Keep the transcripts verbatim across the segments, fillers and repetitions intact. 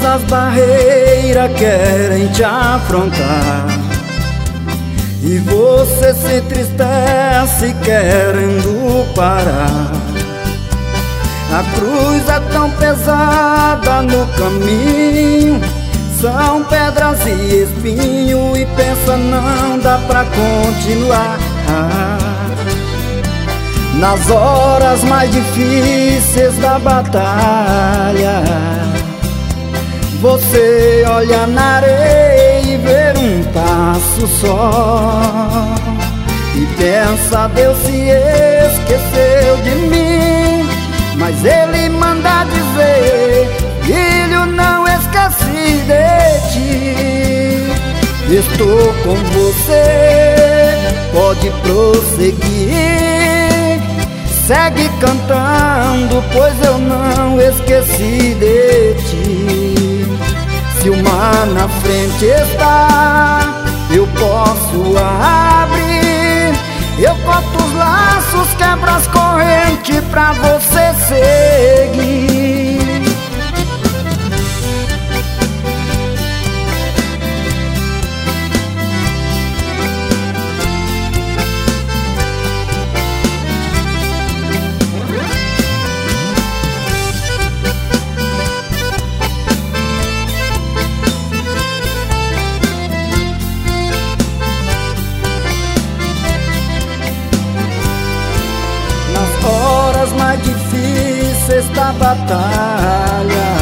as barreiras querem te afrontar, e você se entristece querendo parar. A cruz é tão pesada no caminho, são pedras e espinho, e pensa não dá pra continuar. Nas horas mais difíceis da batalha, você olha na areia e vê um passo só, e pensa Deus se esqueceu de mim, mas Ele manda dizer: filho, não esqueci de ti. Estou com você, pode prosseguir, segue cantando, pois eu não esqueci de ti. Se o mar na frente está, eu posso abrir, eu corto os laços, quebro as correntes pra você seguir. Horas mais difíceis da batalha,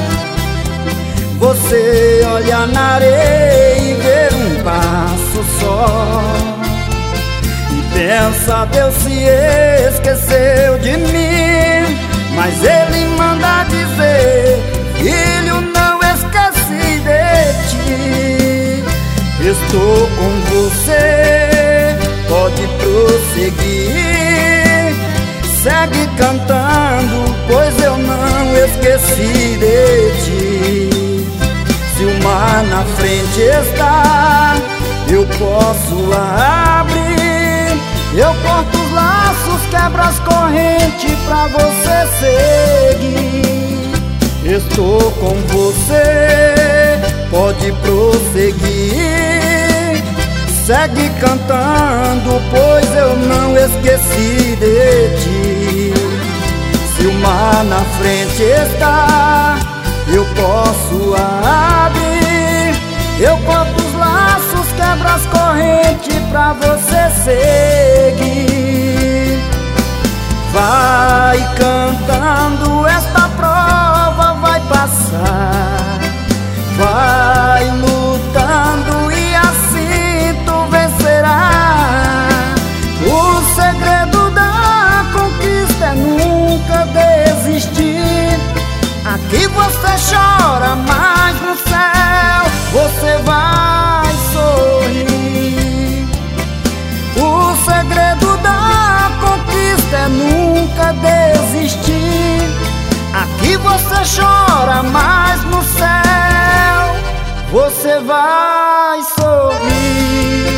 você olha na areia e vê um passo só, e pensa Deus se esqueceu de mim, mas Ele manda dizer: filho, não esqueci de ti. Estou com você, pode prosseguir, segue cantando, pois eu não esqueci de ti. Se o mar na frente está, eu posso abrir, eu corto os laços, quebro as correntes pra você seguir. Estou com você, pode prosseguir, segue cantando, pois eu não esqueci de ti. Se o mar na frente está, eu posso abrir, eu corto os laços, quebro as correntes pra você seguir. Vai cantando, esta prova vai passar, vai lutando e assim tu vencerá. O segredo da conquista é nunca desistir. Aqui você chora, mas no céu você vai sorrir. O segredo da conquista é nunca desistir. Aqui você chora, mas no céu você vai sorrir.